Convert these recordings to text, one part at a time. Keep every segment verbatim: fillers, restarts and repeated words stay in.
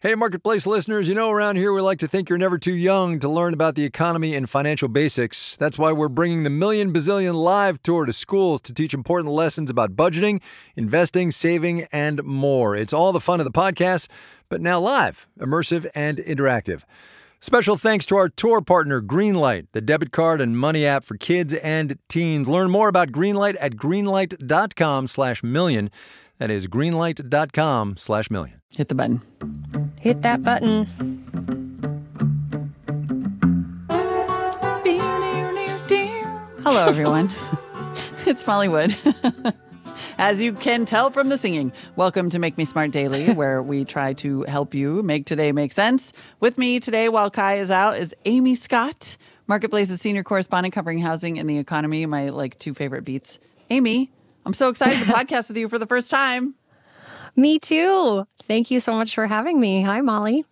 Hey, Marketplace listeners, you know around here we like to think you're never too young to learn about the economy and financial basics. That's why we're bringing the Million Bazillion Live Tour to schools to teach important lessons about budgeting, investing, saving, and more. It's all the fun of the podcast, but now live, immersive, and interactive. Special thanks to our tour partner, Greenlight, the debit card and money app for kids and teens. Learn more about Greenlight at greenlight.com slash million. That is greenlight.com slash million. Hit the button. Hit that button. Hello, everyone. It's Molly Wood. As you can tell from the singing, welcome to Make Me Smart Daily, where we try to help you make today make sense. With me today, while Kai is out, is Amy Scott, Marketplace's senior correspondent covering housing and the economy, my like two favorite beats. Amy, I'm so excited to podcast with you for the first time. Me too. Thank you so much for having me. Hi, Molly.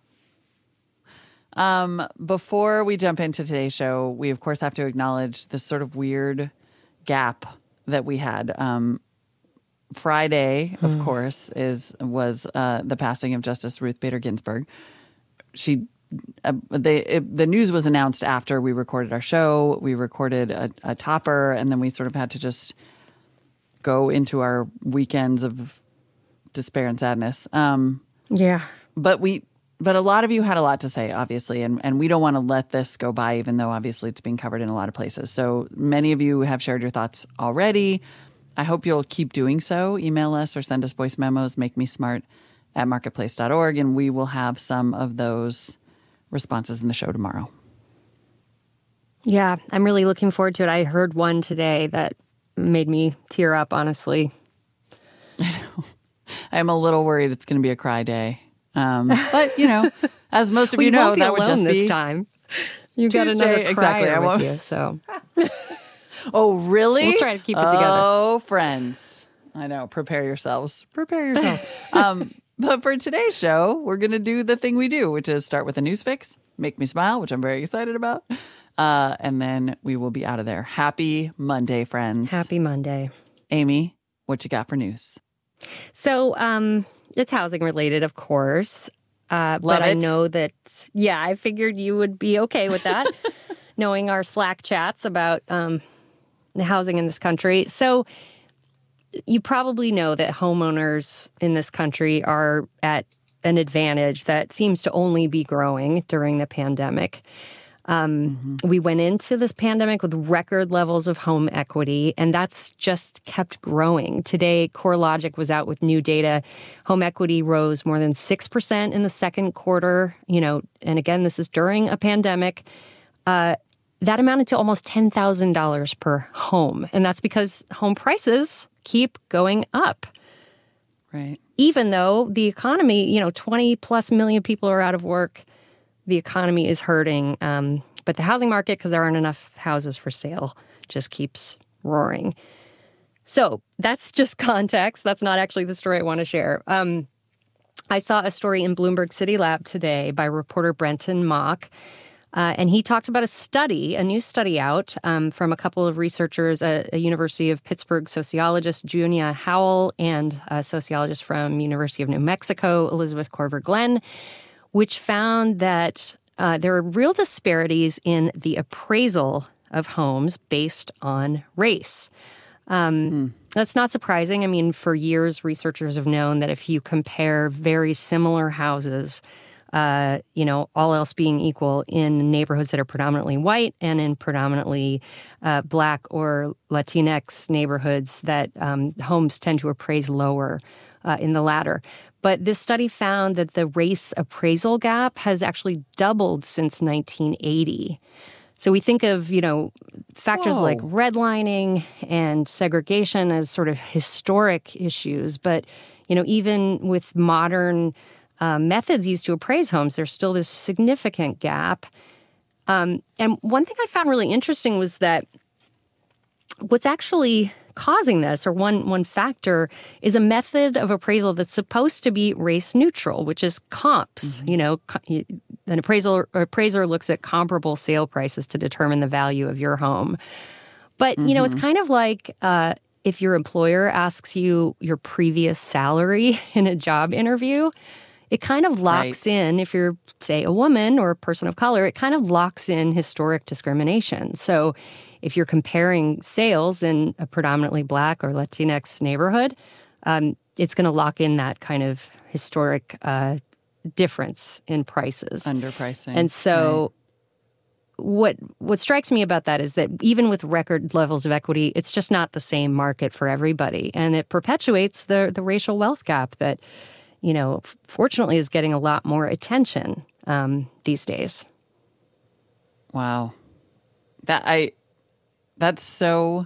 Um, before we jump into today's show, we of course have to acknowledge this sort of weird gap that we had. Um, Friday, of mm. course, is was uh, the passing of Justice Ruth Bader Ginsburg. She, uh, they, it, the news was announced after we recorded our show. We recorded a, a topper, and then we sort of had to just go into our weekends of despair and sadness. Um, yeah. But we, but a lot of you had a lot to say, obviously, and, and we don't want to let this go by, even though obviously it's being covered in a lot of places. So many of you have shared your thoughts already. I hope you'll keep doing so. Email us or send us voice memos, make me smart at marketplace dot org, and we will have some of those responses in the show tomorrow. Yeah, I'm really looking forward to it. I heard one today that made me tear up, honestly. I know. I'm a little worried it's going to be a cry day. Um, but, you know, as most of well, you know, won't be that would just this be time. You got Tuesday. another Exactly. crier I won't... with you, so. Oh, really? We'll try to keep it together. Oh, friends. I know. Prepare yourselves. Prepare yourselves. um, but for today's show, we're going to do the thing we do, which is start with a news fix, make me smile, which I'm very excited about. Uh, and then we will be out of there. Happy Monday, friends. Happy Monday. Amy, what you got for news? So um, it's housing related, of course. Uh, but it. I know that, yeah, I figured you would be okay with that, knowing our Slack chats about um, the housing in this country. So you probably know that homeowners in this country are at an advantage that seems to only be growing during the pandemic. Um, mm-hmm. We went into this pandemic with record levels of home equity, and that's just kept growing. Today, CoreLogic was out with new data. Home equity rose more than six percent in the second quarter. You know, and again, this is during a pandemic. Uh, that amounted to almost ten thousand dollars per home. And that's because home prices keep going up. Right. Even though the economy, you know, twenty plus million people are out of work. The economy is hurting, um, but the housing market, because there aren't enough houses for sale, just keeps roaring. So that's just context. That's not actually the story I want to share. Um, I saw a story in Bloomberg City Lab today by reporter Brenton Mock, uh, and he talked about a study, a new study out um, from a couple of researchers, a, a University of Pittsburgh sociologist, Junia Howell, and a sociologist from University of New Mexico, Elizabeth Korver-Glenn, which found that uh, there are real disparities in the appraisal of homes based on race. Um, mm. That's not surprising. I mean, for years, researchers have known that if you compare very similar houses, uh, you know, all else being equal in neighborhoods that are predominantly white and in predominantly uh, Black or Latinx neighborhoods, that um, homes tend to appraise lower uh, in the latter. But this study found that the race appraisal gap has actually doubled since nineteen eighty. So we think of, you know, factors Whoa. like redlining and segregation as sort of historic issues. But, you know, even with modern uh, methods used to appraise homes, there's still this significant gap. Um, and one thing I found really interesting was that what's actually causing this, or one one factor, is a method of appraisal that's supposed to be race neutral, which is comps. Mm-hmm. You know, an appraisal appraiser looks at comparable sale prices to determine the value of your home. But mm-hmm. you know, it's kind of like uh, if your employer asks you your previous salary in a job interview. it kind of locks Right. in, if you're, say, a woman or a person of color, it kind of locks in historic discrimination. So if you're comparing sales in a predominantly Black or Latinx neighborhood, um, it's going to lock in that kind of historic uh, difference in prices. Underpricing. And so what what strikes me about that is that even with record levels of equity, it's just not the same market for everybody. And it perpetuates the the racial wealth gap that, you know, f- fortunately is getting a lot more attention um, these days. Wow. That I that's so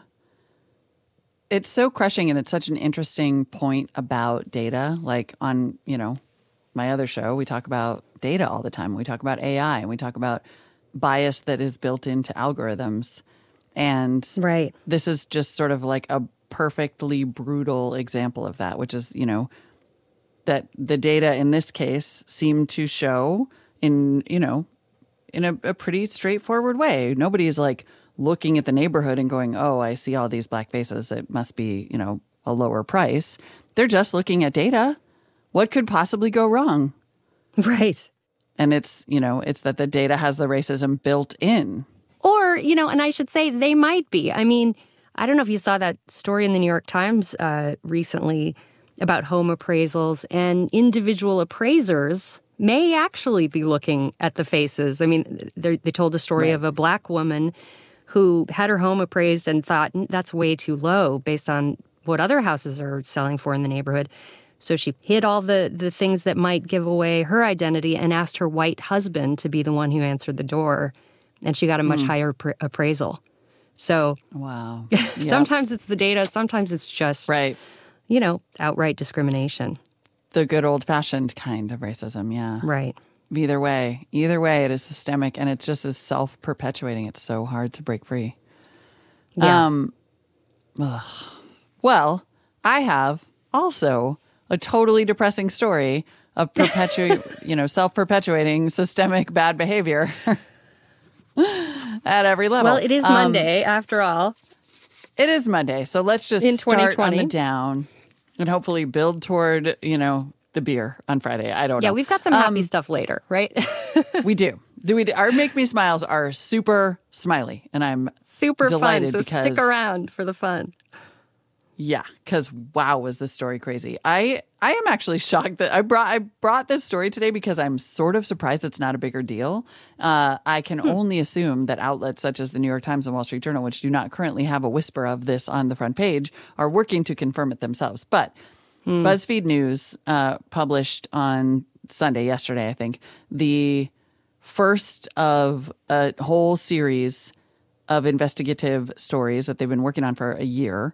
it's so crushing, and it's such an interesting point about data. Like on, you know, my other show, we talk about data all the time. We talk about A I and we talk about bias that is built into algorithms. And Right. this is just sort of like a perfectly brutal example of that, which is, you know, that the data in this case seemed to show in, you know, in a, a pretty straightforward way. Nobody is like looking at the neighborhood and going, oh, I see all these black faces. It must be, you know, a lower price. They're just looking at data. What could possibly go wrong? Right. And it's, you know, it's that the data has the racism built in. Or, you know, and I should say they might be. I mean, I don't know if you saw that story in the New York Times uh, recently about home appraisals, and individual appraisers may actually be looking at the faces. I mean, they told a story Right. of a Black woman who had her home appraised and thought that's way too low based on what other houses are selling for in the neighborhood. So she hid all the, the things that might give away her identity and asked her white husband to be the one who answered the door. And she got a much Mm. higher pr- appraisal. So Wow. sometimes it's the data, sometimes it's just, Right. you know, outright discrimination. The good old-fashioned kind of racism, yeah. Right. Either way, either way, it is systemic, and it's just as self-perpetuating. It's so hard to break free. Yeah. Um, ugh. Well, I have also a totally depressing story of perpetuate, you know, self-perpetuating systemic bad behavior at every level. Well, it is Um, Monday, after all. It is Monday, so let's just In start on twenty the twenty. down and hopefully build toward, you know, the beer on Friday. I don't Yeah, know. we've got some happy Um, stuff later, right? We do. Do we? Our Make Me Smiles are super smiley, and I'm Super fun, delighted so because stick around for the fun. yeah, because wow, was this story crazy? I I am actually shocked that I brought I brought this story today because I'm sort of surprised it's not a bigger deal. Uh, I can Hmm. only assume that outlets such as the New York Times and Wall Street Journal, which do not currently have a whisper of this on the front page, are working to confirm it themselves. But Hmm. BuzzFeed News uh, published on Sunday, yesterday, I think, the first of a whole series of investigative stories that they've been working on for a year,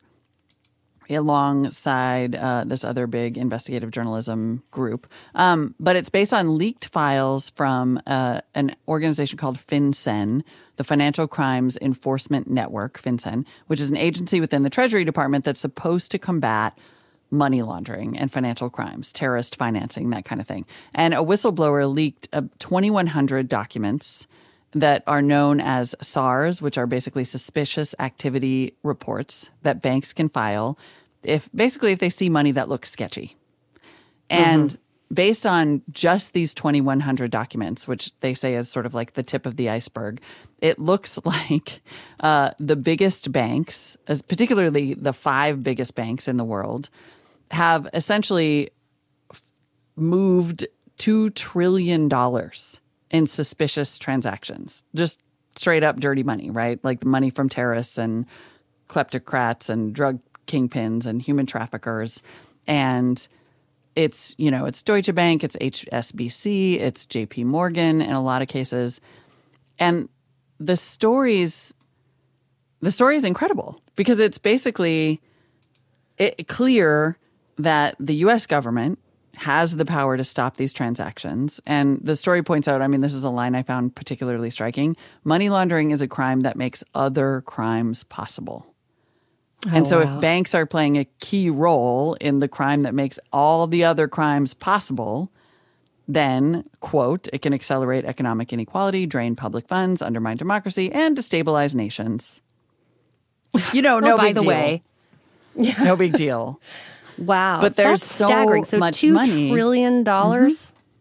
alongside uh, this other big investigative journalism group. Um, but it's based on leaked files from uh, an organization called FinCEN, the Financial Crimes Enforcement Network, FinCEN, which is an agency within the Treasury Department that's supposed to combat money laundering and financial crimes, terrorist financing, that kind of thing. And a whistleblower leaked uh, twenty-one hundred documents that are known as S A Rs, which are basically suspicious activity reports that banks can file if basically if they see money that looks sketchy. And mm-hmm. based on just these twenty-one hundred documents, which they say is sort of like the tip of the iceberg, it looks like uh, the biggest banks, as particularly the five biggest banks in the world, have essentially moved two trillion dollars in suspicious transactions. Just straight up dirty money, right? Like the money from terrorists and kleptocrats and drug kingpins and human traffickers. And it's, you know, it's Deutsche Bank, it's H S B C, it's J P Morgan in a lot of cases. And the stories, the story is incredible because it's basically it, clear that the U S government has the power to stop these transactions. And the story points out, I mean, this is a line I found particularly striking. Money laundering is a crime that makes other crimes possible. Oh, and so wow. if banks are playing a key role in the crime that makes all the other crimes possible, then, quote, it can accelerate economic inequality, drain public funds, undermine democracy, and destabilize nations. You know, no oh, by big the deal. way. No big deal. Wow. But there's That's so staggering. So much two money. trillion dollars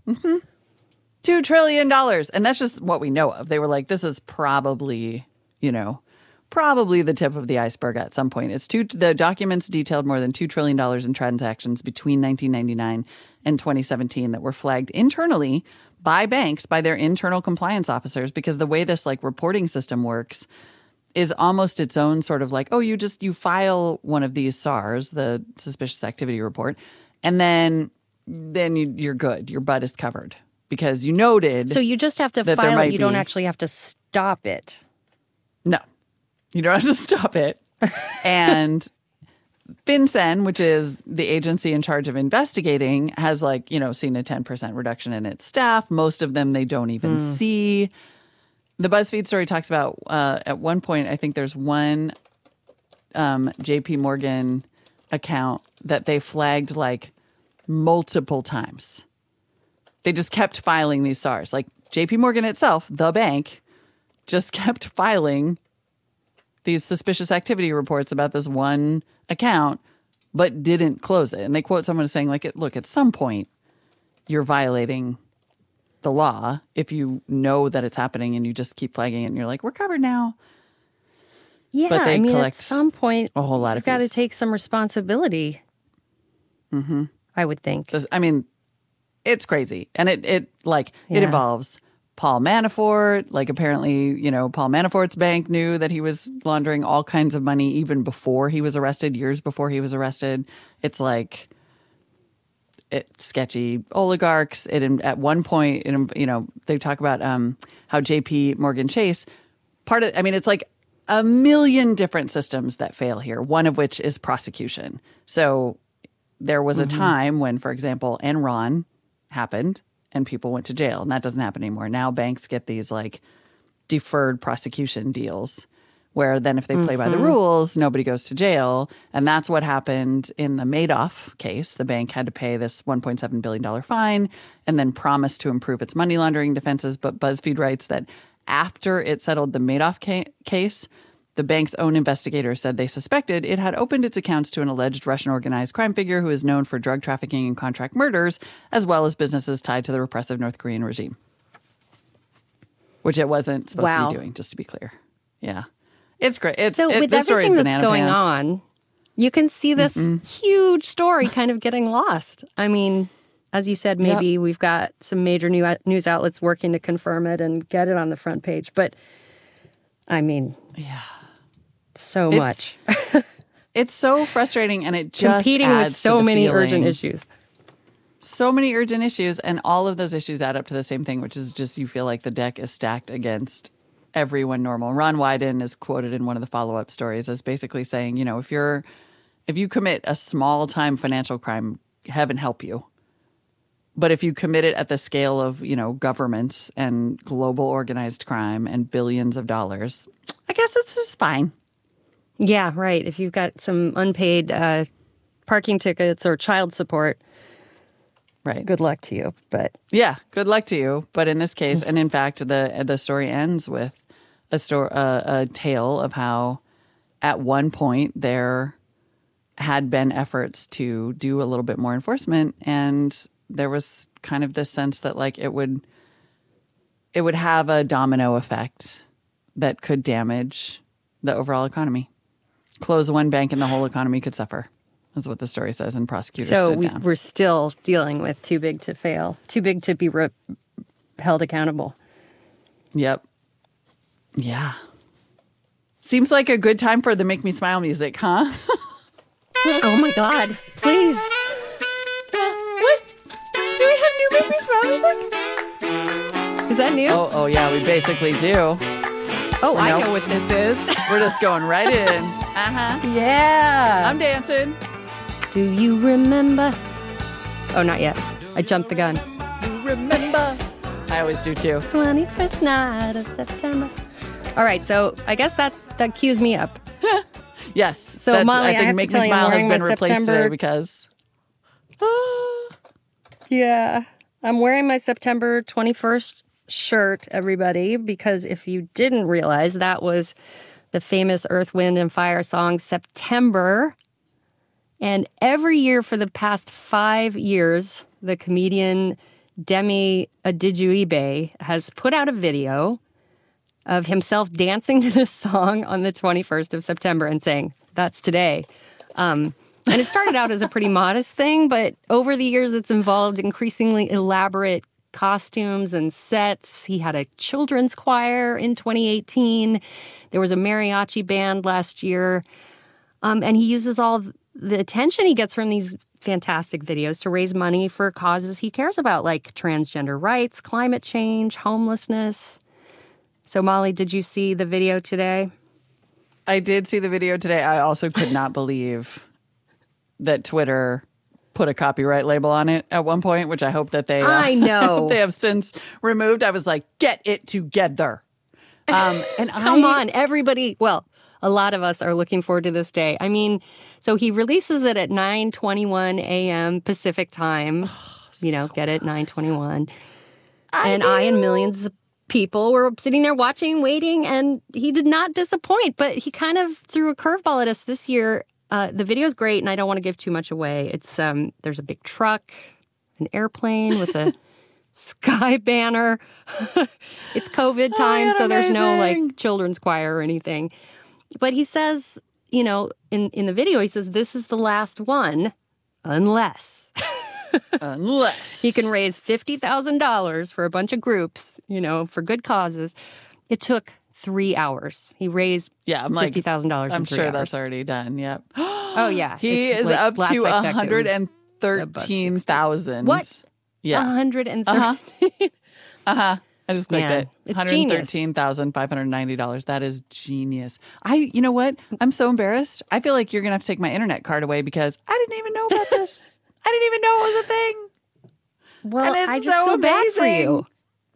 Mm-hmm. Two trillion dollars. And that's just what we know of. They were like, this is probably, you know, probably the tip of the iceberg at some point. It's two, the documents detailed more than two trillion dollars in transactions between nineteen ninety-nine and twenty seventeen that were flagged internally by banks, by their internal compliance officers, because the way this like reporting system works is almost its own sort of like, oh, you just, you file one of these S A Rs, the suspicious activity report, and then, then you, you're good. Your butt is covered because you noted. So you just have to file it. You don't actually have to stop it. No, you don't have to stop it. And FinCEN, which is the agency in charge of investigating, has like, you know, seen a ten percent reduction in its staff. Most of them they don't even mm. see. The BuzzFeed story talks about uh, at one point, I think there's one um, J P Morgan account that they flagged like multiple times. They just kept filing these S A Rs. Like J P Morgan itself, the bank, just kept filing these suspicious activity reports about this one account, but didn't close it. And they quote someone as saying, like, look, at some point, you're violating the law if you know that it's happening and you just keep flagging it and you're like, we're covered now. Yeah, but they I mean, collect at some point, a whole lot you've of got to fees. take some responsibility. Mm-hmm. I would think. This, I mean, it's crazy. And it, it like, Yeah. it involves Paul Manafort. Like, apparently, you know, Paul Manafort's bank knew that he was laundering all kinds of money even before he was arrested, years before he was arrested. It's like, it, sketchy oligarchs. It at one point, it, you know, they talk about um, how J P Morgan Chase, part of, I mean, it's like a million different systems that fail here, one of which is prosecution. So there was a mm-hmm. time when, for example, Enron happened and people went to jail, and that doesn't happen anymore. Now banks get these like deferred prosecution deals where then if they play mm-hmm. by the rules, nobody goes to jail. And that's what happened in the Madoff case. The bank had to pay this one point seven billion dollars fine and then promised to improve its money laundering defenses. But BuzzFeed writes that after it settled the Madoff ca- case, the bank's own investigators said they suspected it had opened its accounts to an alleged Russian organized crime figure who is known for drug trafficking and contract murders, as well as businesses tied to the repressive North Korean regime. Which it wasn't supposed wow. to be doing, just to be clear. Yeah. It's great. It's, so it, with this everything that's going pants. on, you can see this Mm-mm. huge story kind of getting lost. I mean, as you said, maybe yep. we've got some major new news outlets working to confirm it and get it on the front page. But, I mean, yeah, so it's, much. It's so frustrating, and it just competing adds with so to the many feeling. urgent issues. So many urgent issues, and all of those issues add up to the same thing, which is just you feel like the deck is stacked against everyone normal. Ron Wyden is quoted in one of the follow-up stories as basically saying, you know, if you're if you commit a small-time financial crime, heaven help you. But if you commit it at the scale of, you know, governments and global organized crime and billions of dollars, I guess it's just fine. Yeah, right. If you've got some unpaid uh, parking tickets or child support, right. Good luck to you. But yeah, good luck to you. But in this case, and in fact, the the story ends with a story, uh, a tale of how, at one point, there had been efforts to do a little bit more enforcement, and there was kind of this sense that like it would it would have a domino effect that could damage the overall economy. Close one bank and the whole economy could suffer. That's what the story says, and prosecutors so stood we, down. we're still dealing with too big to fail, too big to be re- held accountable. Yep. Yeah. Seems like a good time for the Make Me Smile music, huh? Oh my God! Please. What? Do we have new Make Me Smile music? Is that new? Oh, oh yeah, we basically do. Oh, I Nope. know what this is. We're just going right in. Uh-huh. Yeah. I'm dancing. Do you remember? Oh, not yet. I jumped the gun. Remember. I always do too. twenty-first night of September. All right, so I guess that that cues me up. Yes. So, that's, Molly, I I think have to Make tell Me you, I'm Smile has wearing my been replaced September- today because... Yeah. I'm wearing my September twenty-first shirt, everybody, because if you didn't realize, that was the famous Earth, Wind, and Fire song, September. And every year for the past five years, the comedian Demi Adejuyigbe has put out a video of himself dancing to this song on the twenty-first of September and saying, "That's today." Um, and it started out as a pretty modest thing, but over the years it's involved increasingly elaborate costumes and sets. He had a children's choir in twenty eighteen. There was a mariachi band last year. Um, and he uses all the attention he gets from these fantastic videos to raise money for causes he cares about, like transgender rights, climate change, homelessness. So, Molly, did you see the video today? I did see the video today. I also could not believe that Twitter put a copyright label on it at one point, which I hope that they uh, I know they have since removed. I was like, get it together. Um, and Come I, on, everybody. Well, a lot of us are looking forward to this day. I mean, so he releases it at nine twenty-one a.m. Pacific time. Oh, you know, so get it, nine twenty-one. I and do. I and millions of people were sitting there watching, waiting, and he did not disappoint. But he kind of threw a curveball at us this year. Uh, the video's great, and I don't want to give too much away. It's um, there's a big truck, an airplane with a sky banner. It's COVID time, Oh, so there's no amazing. like children's choir or anything. But he says, you know, in, in the video, he says, this is the last one, unless Unless he can raise fifty thousand dollars for a bunch of groups, you know, for good causes. It took three hours. He raised yeah, I'm like, fifty thousand dollars I'm in three sure hours. that's already done. Yep. Oh, yeah. He It's is like, up last to I one checked, it hundred was thirteen thousand. What? Yeah. one hundred thirty Uh-huh. Uh-huh. I just clicked Man, it. it's one genius. hundred thirteen thousand five hundred ninety dollars. That is genius. I, you know what? I'm so embarrassed. I feel like you're going to have to take my internet card away because I didn't even know about this. I didn't even know it was a thing. Well, And it's I just so feel bad for you.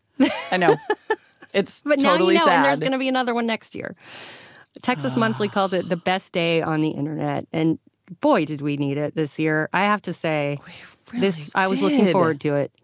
I know. It's But now totally you know, sad. and there's going to be another one next year. Texas Monthly called it the best day on the internet. And boy, did we need it this year. I have to say, Really this I was looking did. forward to it.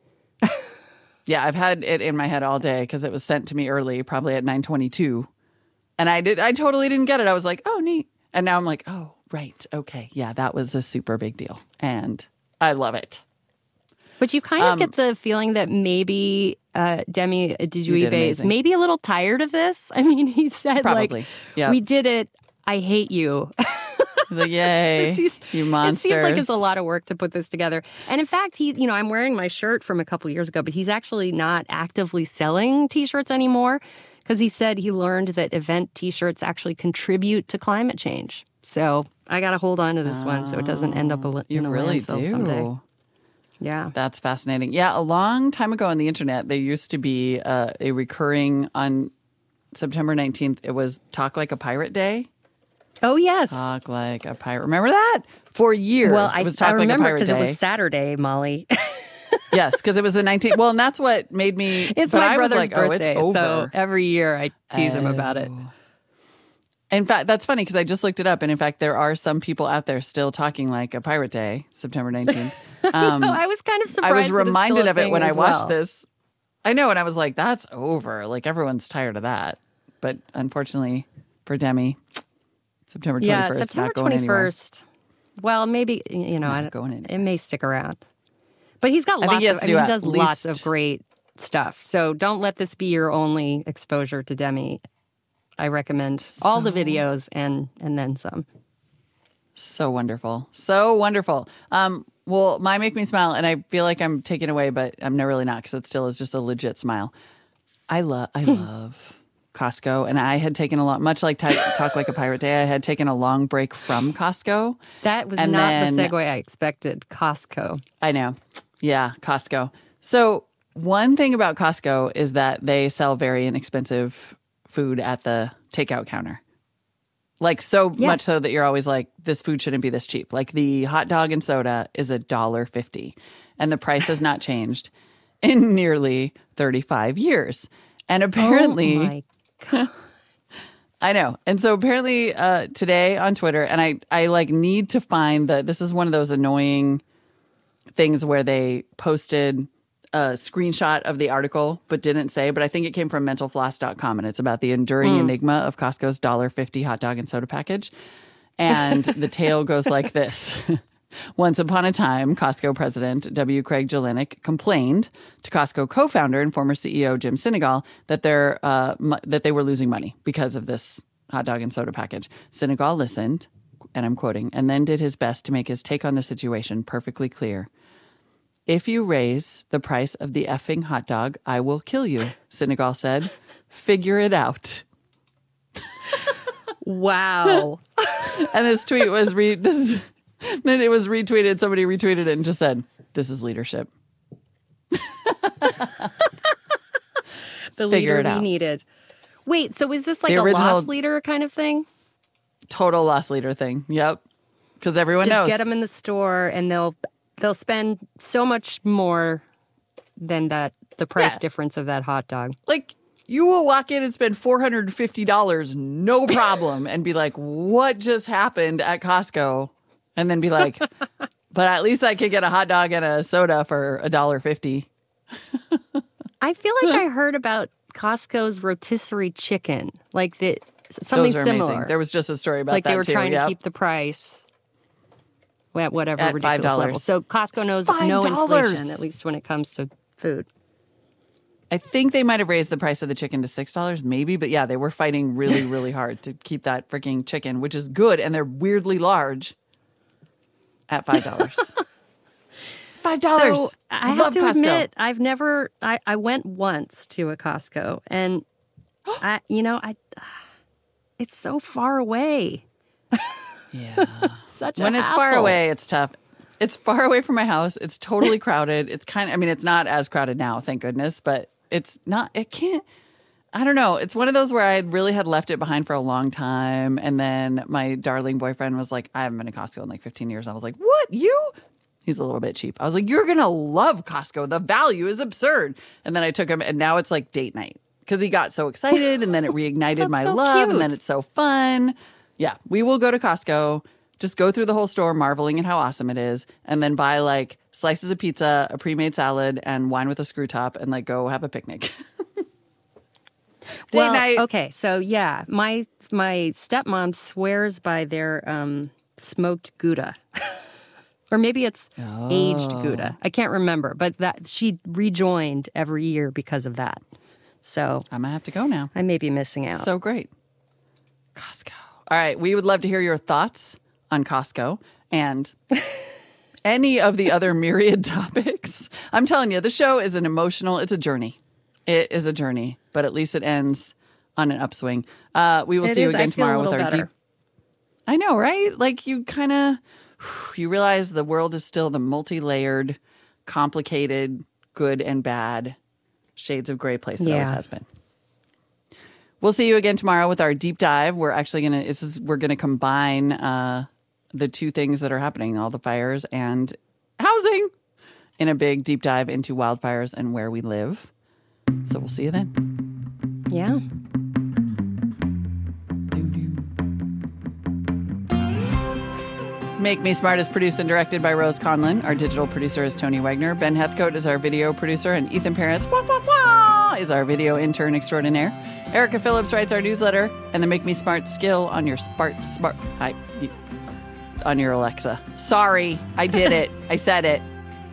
Yeah, I've had it in my head all day because it was sent to me early, probably at nine twenty-two. And I did I totally didn't get it. I was like, oh, neat. And now I'm like, oh, right. Okay. Yeah, that was a super big deal. And I love it. But you kind of Um, get the feeling that maybe uh, Demi Adejuyigbe is amazing. maybe a little tired of this. I mean, he said, Probably. like, Yeah. we did it. I hate you. He's like, yay, It seems- you monsters. It seems like it's a lot of work to put this together. And in fact, he, you know, I'm wearing my shirt from a couple years ago, but he's actually not actively selling T-shirts anymore because he said he learned that event T-shirts actually contribute to climate change. So I got to hold on to this one so it doesn't end up a, li- You in a really landfill do. someday. Yeah. That's fascinating. Yeah, a long time ago on the internet, there used to be uh, a recurring on September nineteenth. It was Talk Like a Pirate Day. Oh, yes. Talk like a pirate. Remember that? For years. well, it I, was I Talk Like a remember Pirate because it Day. was Saturday, Molly. Yes, because it was the nineteenth. Well, and that's what made me. It's but my I was brother's like, birthday, oh, it's so over. every year I tease him about it. In fact, that's funny because I just looked it up, and in fact, there are some people out there still talking like a Pirate Day, September nineteenth. Um, No, I was kind of I surprised. was that it's still reminded a of it thing when I as watched well. this. I know, and I was like, "That's over." Like everyone's tired of that. But unfortunately for Demi, September twenty Yeah, first, September not going twenty anywhere. first. Well, maybe you know, Not I don't, going anywhere. it may stick around. But he's got I think lots he has of. to I do mean, he at does lots least- of great stuff. So don't let this be your only exposure to Demi. I recommend all the videos and and then some. So wonderful. So wonderful. Um, well, my Make Me Smile, and I feel like I'm taken away, but I'm not really not because it still is just a legit smile. I love I love Costco, and I had taken a lot, much like Ti- Talk Like a Pirate Day, I had taken a long break from Costco. That was And not then- the segue I expected. Costco. I know. Yeah, Costco. So one thing about Costco is that they sell very inexpensive food at the takeout counter. Like so Yes. much so that you're always like, this food shouldn't be this cheap. Like the hot dog and soda is a dollar fifty, and the price has not changed in nearly thirty-five years. And apparently, oh my God. I know. And so apparently uh, today on Twitter, and I, I like need to find the, this is one of those annoying things where they posted a screenshot of the article, but didn't say, but I think it came from mental floss dot com, and it's about the enduring enigma of Costco's one dollar fifty hot dog and soda package. And the tale goes like this. Once upon a time, Costco president W. Craig Jelinek complained to Costco co-founder and former C E O Jim Sinegal that they're uh, mu- that they were losing money because of this hot dog and soda package. Sinegal listened, and I'm quoting, and then did his best to make his take on the situation perfectly clear. "If you raise the price of the effing hot dog, I will kill you," Sinegal said. "Figure it out." Wow. And this tweet was re this then it was retweeted. Somebody retweeted it and just said, "This is leadership." The Figure leader it we out. needed. Wait, so is this like The a original- loss leader kind of thing? Total loss leader thing. Yep. Because everyone Just knows. get them in the store and they'll they'll spend so much more than that the price Yeah. difference of that hot dog. Like, you will walk in and spend four hundred fifty dollars, no problem, and be like, what just happened at Costco? And then be like, but at least I could get a hot dog and a soda for one dollar fifty. I feel like I heard about Costco's rotisserie chicken, like that something Those are similar. amazing. There was just a story about like that they were too. trying Yep. to keep the price at whatever At ridiculous five dollars. level. So Costco knows five no dollars. inflation, at least when it comes to food. I think they might have raised the price of the chicken to six dollars, maybe. But yeah, they were fighting really, really hard to keep that freaking chicken, which is good. And they're weirdly large, at five dollars. five dollars. So I, have love to Costco. admit, I've never. I, I went once to a Costco, and I, you know, I. It's so far away. Yeah. Such a When it's far hassle. away, it's tough. It's far away from my house. It's totally crowded. It's kind of, I mean, it's not as crowded now, thank goodness, but it's not, it can't, I don't know. It's one of those where I really had left it behind for a long time. And then my darling boyfriend was like, I haven't been to Costco in like fifteen years. I was like, what? You? He's a little bit cheap. I was like, you're going to love Costco. The value is absurd. And then I took him, and now it's like date night because he got so excited, and then it reignited That's my so love, cute. and then it's so fun. Yeah, we will go to Costco, just go through the whole store, marveling at how awesome it is, and then buy like slices of pizza, a pre-made salad, and wine with a screw top, and like go have a picnic. Date Well, night. okay, so yeah, my my stepmom swears by their um, smoked Gouda, or maybe it's aged Gouda. I can't remember, but that she rejoined every year because of that. So I'm gonna have to go now. I may be missing out. So great. Costco. All right. We would love to hear your thoughts on Costco and any of the other myriad topics. I'm telling you, the show is an emotional, it's a journey. It is a journey, but at least it ends on an upswing. Uh, we will It see you is. again I feel a tomorrow with little our better. deep. I know, right? Like you kind of, you realize the world is still the multi-layered, complicated, good and bad shades of gray place it always Yeah. has been. We'll see you again tomorrow with our deep dive. We're actually gonna this is we're gonna combine uh, the two things that are happening, all the fires and housing, in a big deep dive into wildfires and where we live. So we'll see you then. Yeah. Make Me Smart is produced and directed by Rose Conlon. Our digital producer is Tony Wegner. Ben Heathcote is our video producer, and Ethan Parents wah, wah, wah, is our video intern extraordinaire. Erica Phillips writes our newsletter, and the Make Me Smart skill on your smart smart hi, on your Alexa. Sorry, I did it. I said it.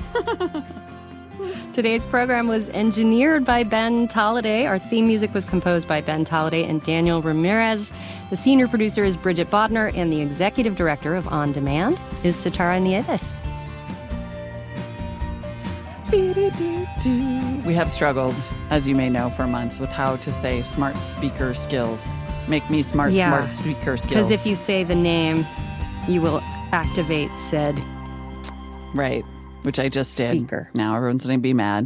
Today's program was engineered by Ben Tolliday. Our theme music was composed by Ben Tolliday and Daniel Ramirez. The senior producer is Bridget Bodner, and the executive director of On Demand is Sitara Nieves. We have struggled, as you may know, for months with how to say smart speaker skills. Make me smart, Yeah. smart speaker skills. Because if you say the name, you will activate said Right, which I just did. Speaker. Now everyone's going to be mad.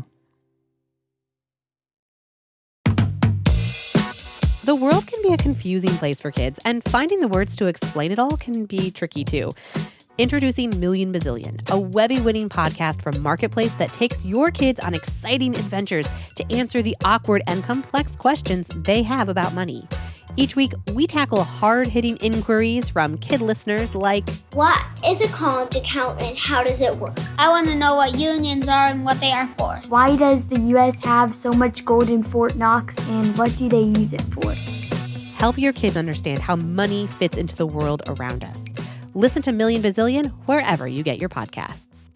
The world can be a confusing place for kids, and finding the words to explain it all can be tricky too. Introducing Million Bazillion, a Webby-winning podcast from Marketplace that takes your kids on exciting adventures to answer the awkward and complex questions they have about money. Each week, we tackle hard-hitting inquiries from kid listeners like, What is a college account and how does it work? I want to know what unions are and what they are for. Why does the U S have so much gold in Fort Knox, and what do they use it for? help your kids understand how money fits into the world around us. Listen to Million Bazillion wherever you get your podcasts.